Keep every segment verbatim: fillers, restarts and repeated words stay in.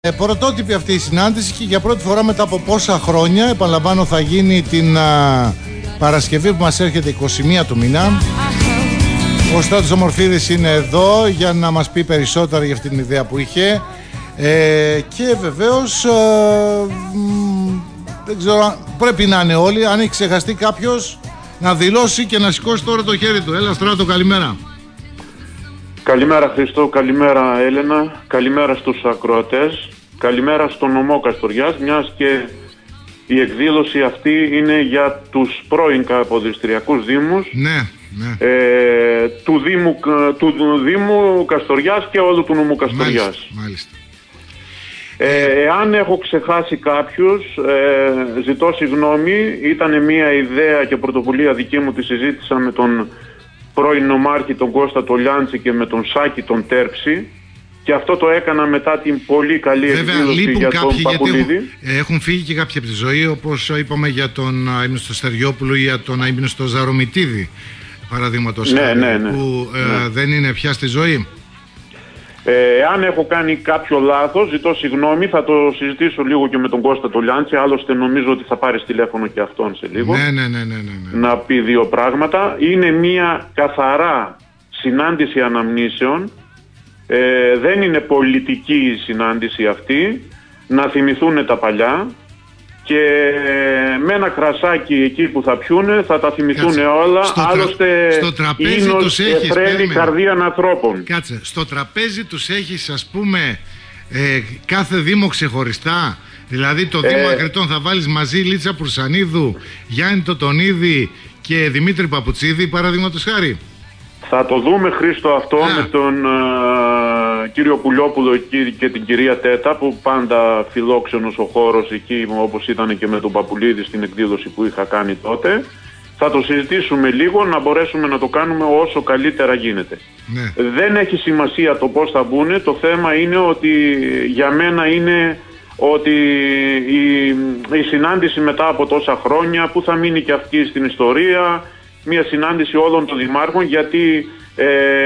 Ε, πρωτότυπη αυτή η συνάντηση και για πρώτη φορά μετά από πόσα χρόνια, επαναλαμβάνω, θα γίνει την α, Παρασκευή που μας έρχεται εικοστή πρώτη του μήνα. Ο Στράτος Ομορφίδης είναι εδώ για να μας πει περισσότερα για αυτή την ιδέα που είχε ε, και βεβαίως ε, μ, δεν ξέρω, πρέπει να είναι όλοι. Αν έχει ξεχαστεί κάποιος να δηλώσει και να σηκώσει τώρα το χέρι του. Έλα Στράτο, καλημέρα. Καλημέρα Χριστό, καλημέρα Έλενα, καλημέρα στους ακροατές, καλημέρα στον νομό Καστοριάς, μιας και η εκδήλωση αυτή είναι για τους πρώην Καποδιστριακούς Δήμους, ναι, ναι. Ε, του, Δήμου, του Δήμου Καστοριάς και όλου του νομού Καστοριάς. Μάλιστα, μάλιστα. Ε, εάν έχω ξεχάσει κάποιους, ε, ζητώ συγγνώμη, ήταν μια ιδέα και πρωτοβουλία δική μου, τη συζήτησα με τον πρώην νομάρχη τον Κώστα Τολιάντση και με τον Σάκη τον Τέρψη, και αυτό το έκανα μετά την πολύ καλή εκδήλωση για τον Παπουλίδη. Έχουν, έχουν φύγει και κάποιοι από τη ζωή, όπως είπαμε για τον Αείμνηστο Στεριόπουλο ή για τον Αείμνηστο Ζαρομητίδη, παραδείγματος, ναι, ναι, ναι, που ναι. Ε, δεν είναι πια στη ζωή. Ε, αν έχω κάνει κάποιο λάθος, ζητώ συγγνώμη, θα το συζητήσω λίγο και με τον Κώστα Τολιάντση, άλλωστε νομίζω ότι θα πάρει τηλέφωνο και αυτόν σε λίγο, ναι, ναι, ναι, ναι, ναι, ναι. να πει δύο πράγματα. Είναι μια καθαρά συνάντηση αναμνήσεων, ε, δεν είναι πολιτική η συνάντηση αυτή, να θυμηθούν τα παλιά και με ένα κρασάκι εκεί που θα πιούνε θα τα θυμηθούν. Κάτσε. Όλα. Στο Άλλωστε στο τραπέζι τους έχεις, εφραίνει καρδία ανθρώπων. Κάτσε, στο τραπέζι τους έχεις, ας πούμε, ε, κάθε Δήμο ξεχωριστά. Δηλαδή το Δήμο ε... Ακριτών θα βάλεις μαζί Λίτσα Πουρσανίδου, Γιάννη Τοτονίδη και Δημήτρη Παπουτσίδη, παραδείγματος χάρη. Θα το δούμε, Χρήστο, αυτό Α. με τον uh, κύριο Πουλιόπουλο και την κυρία Τέτα, που πάντα φιλόξενος ο χώρος εκεί, όπως ήταν και με τον Παπουλίδη στην εκδήλωση που είχα κάνει τότε. Θα το συζητήσουμε λίγο, να μπορέσουμε να το κάνουμε όσο καλύτερα γίνεται. Ναι. Δεν έχει σημασία το πώς θα μπουν, το θέμα είναι ότι για μένα είναι ότι η, η συνάντηση μετά από τόσα χρόνια, που θα μείνει και αυτή στην ιστορία, μια συνάντηση όλων των δημάρχων, γιατί ε,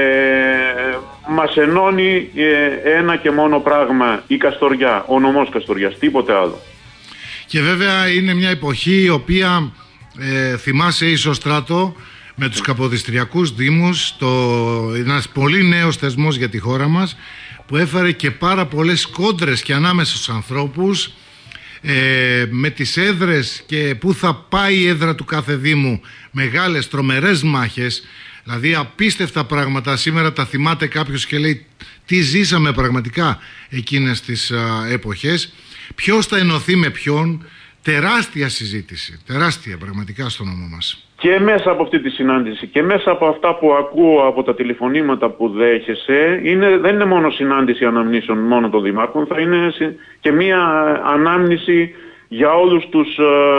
μας ενώνει ε, ένα και μόνο πράγμα, η Καστοριά, ο νομός Καστοριάς, τίποτε άλλο. Και βέβαια είναι μια εποχή η οποία ε, θυμάσαι ίσως, Στράτο, με τους Καποδιστριακούς Δήμους, το, ένας πολύ νέος θεσμός για τη χώρα μας, που έφερε και πάρα πολλές κόντρες και ανάμεσα στους ανθρώπους, Ε, με τις έδρες και πού θα πάει η έδρα του κάθε Δήμου, μεγάλες τρομερές μάχες, δηλαδή απίστευτα πράγματα. Σήμερα τα θυμάται κάποιος και λέει τι ζήσαμε πραγματικά εκείνες τις α, εποχές, ποιος θα ενωθεί με ποιον. Τεράστια συζήτηση, τεράστια πραγματικά στο νόμο μας. Και μέσα από αυτή τη συνάντηση και μέσα από αυτά που ακούω από τα τηλεφωνήματα που δέχεσαι, είναι, δεν είναι μόνο συνάντηση αναμνήσεων μόνο των δημάρχων, θα είναι και μία ανάμνηση για όλους τους,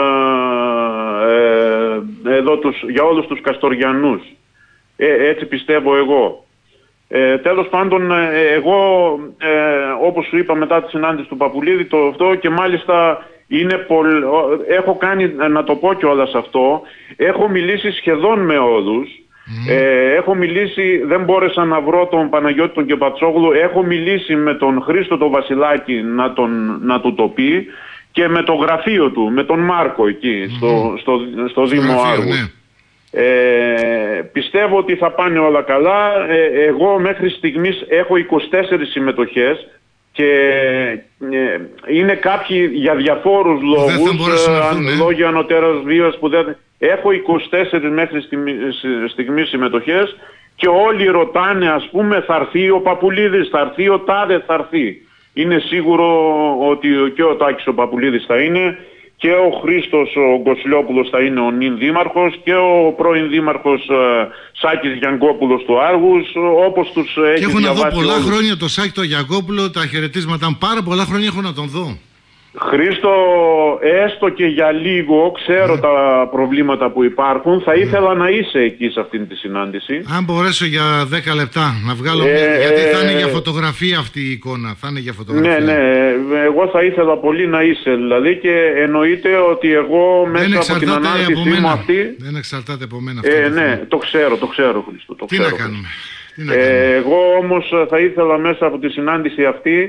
ε, εδώ τους, για όλους τους Καστοριανούς. Ε, έτσι πιστεύω εγώ. Ε, τέλος πάντων, ε, εγώ ε, όπως σου είπα μετά τη συνάντηση του Παπουλίδη, το αυτό, και μάλιστα είναι πολ... έχω κάνει, να το πω κιόλας αυτό, έχω μιλήσει σχεδόν με όλους. Mm. Ε, έχω μιλήσει, δεν μπόρεσα να βρω τον Παναγιώτη τον Κεπατσόγλου, έχω μιλήσει με τον Χρήστο τον Βασιλάκη να, τον, να του το πει, και με το γραφείο του, με τον Μάρκο εκεί, mm. στο, στο, στο Δήμο Άργου. Ναι. Ε, πιστεύω ότι θα πάνε όλα καλά. Ε, εγώ μέχρι στιγμής έχω είκοσι τέσσερις συμμετοχές και ε, είναι κάποιοι για διαφόρους λόγους, ε, λόγια ανωτέρας βίας που δεν... Έχω είκοσι τέσσερις μέχρι στιγμής συμμετοχές και όλοι ρωτάνε, ας πούμε, θα έρθει ο Παπουλίδης, θα έρθει ο Τάδε, θα έρθει. Είναι σίγουρο ότι και ο Τάκης ο Παπουλίδης θα είναι, και ο Χρήστος ο Γκοσλιόπουλος θα είναι ο νυν δήμαρχος, και ο πρώην δήμαρχος ε, Σάκης Γιανγκόπουλος του Άργους, όπως τους έχει διαβάσει. Και έχω να δω πολλά όλους. Χρόνια το Σάκη το Γιανγκόπουλο, τα χαιρετίσματα, πάρα πολλά χρόνια έχω να τον δω. Χρήστο, έστω και για λίγο, ξέρω mm. τα προβλήματα που υπάρχουν, θα ήθελα mm. να είσαι εκεί σε αυτήν τη συνάντηση. Αν μπορέσω για δέκα λεπτά να βγάλω, ε, μια, γιατί θα είναι για φωτογραφία αυτή η εικόνα, θα είναι για φωτογραφία. Ναι, ναι, εγώ θα ήθελα πολύ να είσαι, δηλαδή, και εννοείται ότι εγώ μέσα από την ανάρτησή μου αυτή... Δεν εξαρτάται από μένα αυτό. Ε, ναι, το ξέρω, το ξέρω, Χρήστο, το Τι ξέρω. να κάνουμε. Τι να κάνουμε. Ε, εγώ όμως θα ήθελα μέσα από τη συνάντηση αυτή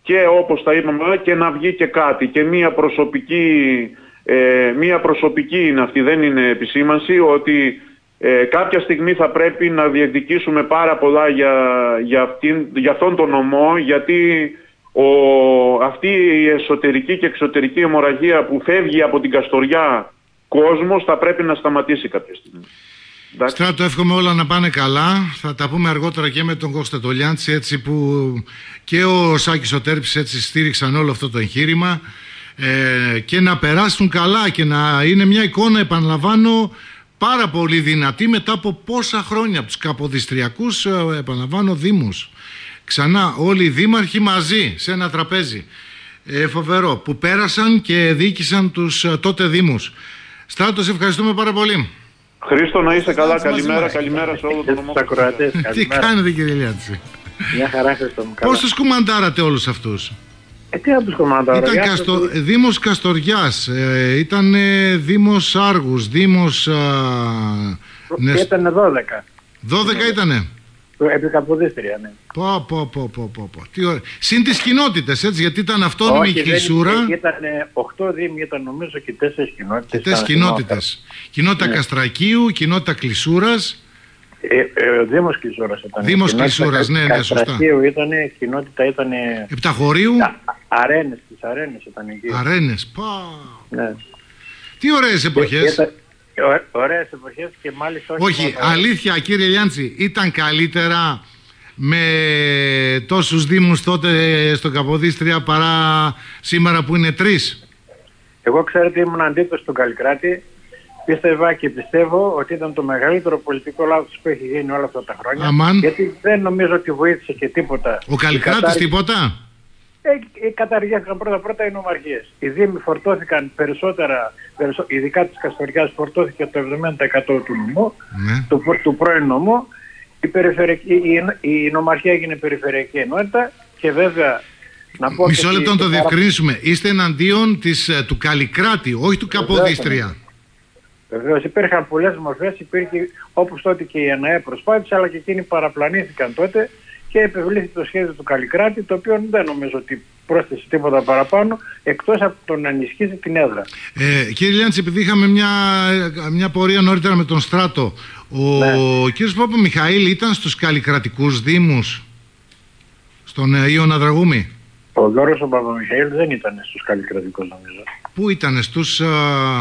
και όπως τα είπαμε και να βγει και κάτι και μία προσωπική, ε, μία προσωπική είναι αυτή, δεν είναι επισήμανση, ότι ε, κάποια στιγμή θα πρέπει να διεκδικήσουμε πάρα πολλά για, για, αυτήν, για αυτόν τον νομό, γιατί ο, αυτή η εσωτερική και εξωτερική αιμορραγία που φεύγει από την Καστοριά κόσμος θα πρέπει να σταματήσει κάποια στιγμή. Στράτο, εύχομαι όλα να πάνε καλά. Θα τα πούμε αργότερα και με τον Κώστα Τολιάντση, έτσι που και ο Σάκης ο Τέρπης έτσι στήριξαν όλο αυτό το εγχείρημα, ε, και να περάσουν καλά και να είναι μια εικόνα, επαναλαμβάνω, πάρα πολύ δυνατή μετά από πόσα χρόνια από τους Καποδιστριακούς, ε, επαναλαμβάνω, δήμους. Ξανά όλοι οι δήμαρχοι μαζί σε ένα τραπέζι, ε, φοβερό, που πέρασαν και διοίκησαν τους ε, τότε δήμους. Στράτο, σε ευχαριστούμε πάρα πολύ. Χρήστο, να είσαι καλά. Καλημέρα, καλημέρα σε όλο τον νομό. Τι κάνετε, κύριε Λιάτση? Μια χαρά, Χριστό μου. Πώς τους κουμαντάρατε όλους αυτούς? Ε, τι να τους κουμαντάρω? Ήταν Καστο... του... Δήμος Καστοριάς, ε, ήταν ε, Δήμος Άργους, Δήμος... Α... Ήτανε δώδεκα. δώδεκα ήτανε. Επί Καποδίστρια, ναι. Πω, πω, πω, πω, πω, πω. Τι ωραία. Συν τις κοινότητες, έτσι, γιατί ήταν αυτόνομη η Κλεισούρα. Ήταν οκτώ δήμοι, ήταν νομίζω και τέσσερις κοινότητες. Τέσσερις κοινότητες. Κοινότητα ναι. Καστρακίου, κοινότητα Κλεισούρας. Ε, ε, ο Δήμος Κλεισούρας ήταν. Δήμος Κλεισούρας, ναι, ναι, σωστά. Καστρακίου ήταν, κοινότητα ήταν... Επταχωρίου. Αρένες, τις Αρένες ήταν εκεί. Αρένες, πα. Ναι. Τι ωραίες εποχές. Ήταν... Ωραίες εποχές και μάλιστα... Όχι, όχι αλήθεια, κύριε Λιάντση, ήταν καλύτερα με τόσους δήμους τότε στο Καποδίστρια παρά σήμερα που είναι τρεις? Εγώ ξέρετε ήμουν αντίθετος στον Καλλικράτη. Πίστευα και πιστεύω ότι ήταν το μεγαλύτερο πολιτικό λάθος που έχει γίνει όλα αυτά τα χρόνια. Αμάν. Γιατί δεν νομίζω ότι βοήθησε και τίποτα. Ο Καλλικράτης κατάρ... τίποτα? Ε, καταργήθηκαν πρώτα-πρώτα οι νομαρχίες. Οι δήμοι φορτώθηκαν περισσότερα, περισσο... ειδικά της Καστοριάς φορτώθηκε το εβδομήντα τοις εκατό του νομού, ναι. του, του πρώην νομού. Η, περιφερειακή... η, η νομαρχία έγινε περιφερειακή ενότητα και βέβαια... Να πω Μισό λεπτό να το διευκρινίσουμε. Είστε εναντίον της, του Καλλικράτη, όχι του Καποδίστρια? Βεβαίως υπήρχαν πολλές μορφές, υπήρχε όπως τότε και η ΕΝΑΕ προσπάθησε, αλλά και εκείνοι παραπλανήθηκαν τότε και επιβλήθηκε το σχέδιο του Καλλικράτη, το οποίο δεν νομίζω ότι πρόσθεσε τίποτα παραπάνω, εκτός από το να ενισχύσει την έδρα. Ε, κύριε Λιάντση, επειδή είχαμε μια, μια πορεία νωρίτερα με τον Στράτο, ο ναι. κύριος Παπαμιχαήλ ήταν στους καλλικρατικούς δήμους, στον Ιωνα Δραγούμη? Ο Γιώργος ο Παπαμιχαήλ δεν ήταν στους καλλικρατικούς, νομίζω. Πού ήτανε, στους... Α...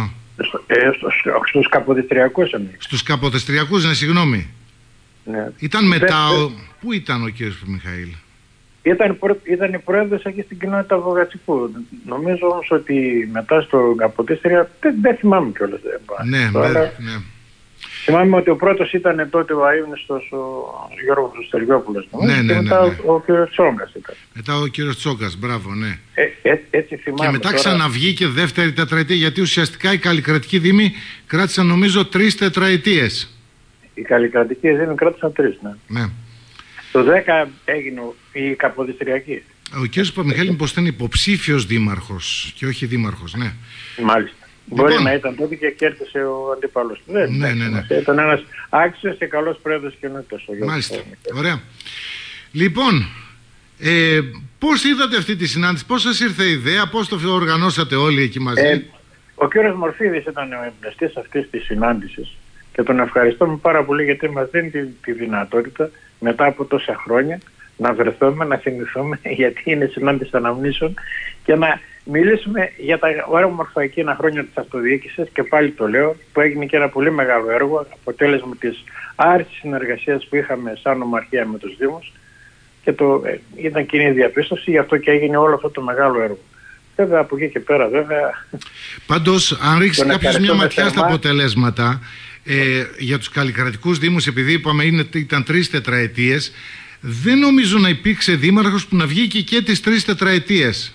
Ε, στους, στους Καποδιστριακούς εμείς. Στους Καποδιστριακούς, ναι, συγγνώμη. Ναι. Ήταν μετά... Ο... Πού ήταν ο κύριος Μιχαήλ? Ήταν, προ... ήταν πρόεδρος εκεί στην κοινότητα Βογατσικού. Νομίζω όμως ότι μετά στο Καποδίστρια, δεν, δεν θυμάμαι κιόλας. Ναι, τώρα, ναι, ναι. Θυμάμαι ότι ο πρώτος ήταν τότε ο αείμνηστος ο Γιώργος Στεριόπουλος. Ναι, ναι, και ναι, μετά ναι. ο, ο κύριος Τσόγκας ήταν. Μετά ο κύριος Τσόγκας, μπράβο, ναι. Ε, ε, έτσι θυμάμαι. Και μετά τώρα... ξαναβγήκε δεύτερη τετραετία, γιατί ουσιαστικά οι καλλικρατικοί δήμοι κράτησαν νομίζω τρεις τετραετίες. Οι καλλικρατικοί δήμοι κράτησαν τρεις, ναι. ναι. Το δέκα έγινε η Καποδιστριακή. Ο κύριος Παπαμιχαήλ πως ήταν υποψήφιος δήμαρχος και όχι δήμαρχος, ναι. Μάλιστα. Λοιπόν, μπορεί να ήταν τότε και κέρδισε ο αντίπαλος του. Ναι, ναι, ναι, ναι. Ήταν ένας άξιος και καλός πρόεδρος κοινότητας. Μάλιστα. Ωραία. Λοιπόν, ε, πώς είδατε αυτή τη συνάντηση, πώς σας ήρθε η ιδέα, πώς το οργανώσατε όλοι εκεί μαζί? Ε, ο κύριος Μορφίδης ήταν ο εμπνευστής αυτής της συνάντησης και τον ευχαριστούμε πάρα πολύ γιατί μας δίνει τη, τη δυνατότητα μετά από τόσα χρόνια να βρεθούμε, να θυμηθούμε γιατί είναι συνάντηση αναμνήσεων και να μιλήσουμε για τα όμορφα εκείνα χρόνια της αυτοδιοίκησης και πάλι το λέω που έγινε και ένα πολύ μεγάλο έργο αποτέλεσμα της άριστης συνεργασίας που είχαμε σαν ομαρχία με τους Δήμους και το, ε, ήταν κοινή διαπίστωση, γι' αυτό και έγινε όλο αυτό το μεγάλο έργο. Βέβαια από εκεί και πέρα βέβαια... Πάντως αν ρίξει κάποιος μια ματιά στα αποτελέσματα ε, για τους καλλικρατικούς Δήμους, επειδή είπαμε είναι, ήταν τρεις τετραετίες, δεν νομίζω να υπήρξε δήμαρχος που να βγήκε και τις τρεις τετραετίες.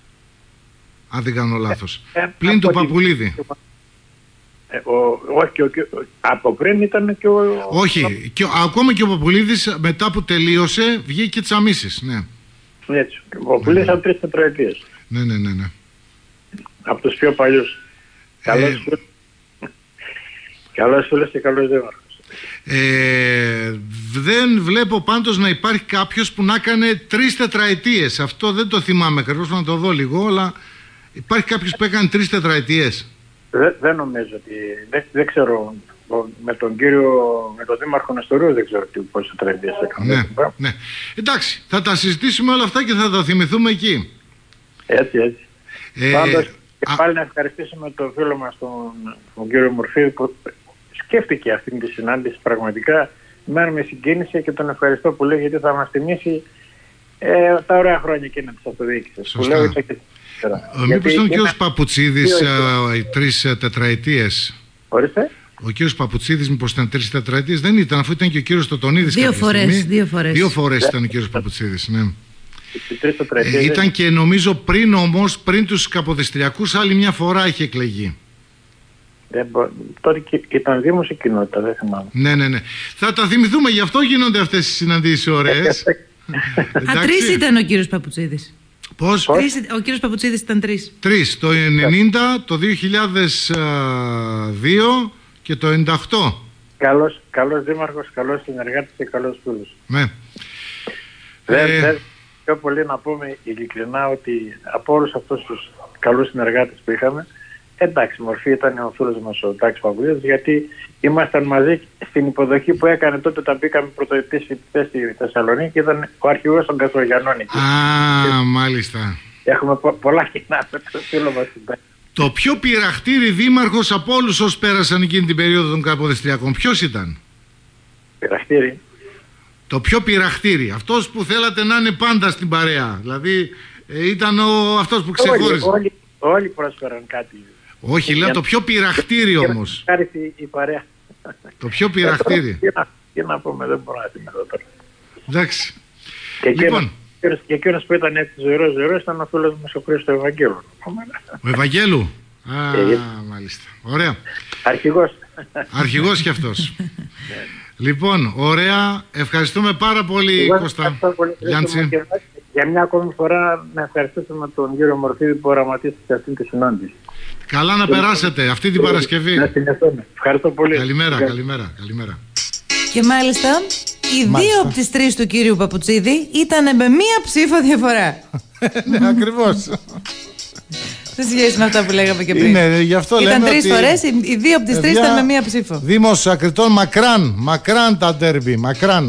Αν δεν κάνω λάθος. Ε, ε, Πλην του Παπουλίδη. Ε, ο, όχι, ο, ο, από πριν ήταν και ο... Όχι, και, ακόμα και ο Παπουλίδης μετά που τελείωσε βγήκε Τσαμίσης, ναι. Έτσι, ο Παπουλίδης από τρεις τετραετίες. Ναι, ναι, ναι, ναι. Από τους πιο παλιούς. Καλός, ε... καλός φίλος και καλός δήμαρχος. Ε, δεν βλέπω πάντως να υπάρχει κάποιος που να έκανε τρεις τετραετίες. Αυτό δεν το θυμάμαι ακριβώς, να το δω λίγο, αλλά υπάρχει κάποιος που έκανε τρεις τετραετίες? Δεν, δεν νομίζω ότι... Δεν, δεν ξέρω... Με τον κύριο, με τον Δήμαρχο Νεστορίου δεν ξέρω τι πόσες τετραετίες έκανε. Ναι, ναι. Εντάξει, θα τα συζητήσουμε όλα αυτά και θα τα θυμηθούμε εκεί. Έτσι, έτσι. Ε, Πάντως, και α... πάλι να ευχαριστήσουμε τον φίλο μας, τον, τον κύριο Μορφίδη, που σκέφτηκε αυτή τη συνάντηση. Πραγματικά μένω με συγκίνηση και τον ευχαριστώ πολύ, γιατί θα μας θυμίσει ε, τα ωραία χρόνια εκείνα της αυτοδιοίκησης. Που λέω, και... Μήπως ήταν ο κύριος Παπουτσίδης οι τρεις τετραετίες? Ορίστε. Ο κύριος Παπουτσίδης μήπως ήταν τρεις τετραετίες? Δεν ήταν, αφού ήταν και ο κύριος Τωτονίδης. Δύο φορές. Δύο φορές, δύο φορές ήταν ο κύριος Παπουτσίδης, ναι. Ε, ήταν και νομίζω πριν όμως, πριν τους Καποδιστριακούς, άλλη μια φορά είχε εκλεγεί. Δεν μπο... Τότε ήταν δήμος η κοινότητα, δεν θυμάμαι. Ναι, ναι, ναι. Θα τα θυμηθούμε, γι' αυτό γίνονται αυτές οι συναντήσεις ωραίες. Α, τρεις ήταν ο κύριος Παπουτσίδης. Πώς? Τρεις, ο κύριος Παπουτσίδης ήταν τρεις. Τρεις, το ενενήντα, το δύο χιλιάδες δύο και το ενενήντα οκτώ. Καλός, καλός δήμαρχος, καλός συνεργάτης και καλός φίλος. Ναι. Δεν, Ε... δεν, πιο πολύ να πούμε ειλικρινά ότι από όλους αυτούς τους καλούς συνεργάτες που είχαμε, εντάξει, μορφή ήταν ο φίλος μας ο Τάκης Παπουλίδης, γιατί ήμασταν μαζί στην υποδοχή που έκανε τότε όταν μπήκαμε πρωτοετής φοιτητές στη Θεσσαλονίκη και ήταν ο αρχηγός των Καστρογιαννών εκεί. Α, και... μάλιστα. Έχουμε πο- πολλά κοινά με τον φίλο μας στην Τάκη. Το πιο πειραχτήρι δήμαρχος από όλους όσους πέρασαν εκείνη την περίοδο των Καποδιστριακών, ποιος ήταν? Πειραχτήρι. Το πιο πειραχτήρι, αυτός που θέλατε να είναι πάντα στην παρέα. Δηλαδή ε, ήταν ο, αυτός που ξεχώριζε. Όλοι, όλοι, όλοι πρόσφεραν κάτι. Όχι, λέω το πιο πειραχτήρι όμως. Χάρη η παρέα. Το πιο πειραχτήρι. Τι να, τι να πούμε, δεν μπορώ να θυμηθώ τώρα. Εντάξει. Και Λοιπόν. Και εκείνος που ήταν έτσι ζωηρός ζωηρός ήταν ο φίλος μας ο Χρήστος Ευαγγέλου. Ο Ευαγγέλου. Α, ε, μάλιστα. Ωραία. Αρχηγός. Αρχηγός κι αυτός. Λοιπόν, ωραία. Ευχαριστούμε πάρα πολύ, Εγώ Κώστα. πολύ, Γιάννη. Για μια ακόμη φορά να ευχαριστήσουμε τον κύριο Μορφίδη που οραματίστηκε αυτή τη συνάντηση. Καλά να περάσετε αυτή την Παρασκευή. Να συνεχίσουμε. Ευχαριστώ πολύ. Καλημέρα, καλημέρα, καλημέρα. Και μάλιστα, οι μάλιστα. δύο από τις τρεις του κύριου Παπουτσίδη ήταν με μία ψήφο διαφορά. Ναι, ακριβώς. Σε σχέση με αυτά που λέγαμε και πριν. Είναι, γι' αυτό ήταν λέμε τρεις ότι φορές, οι δύο από τις τρεις ήταν με μία ψήφο. Δήμος Ακριτών, μακράν, μακράν τα ντέρμπι, μακράν.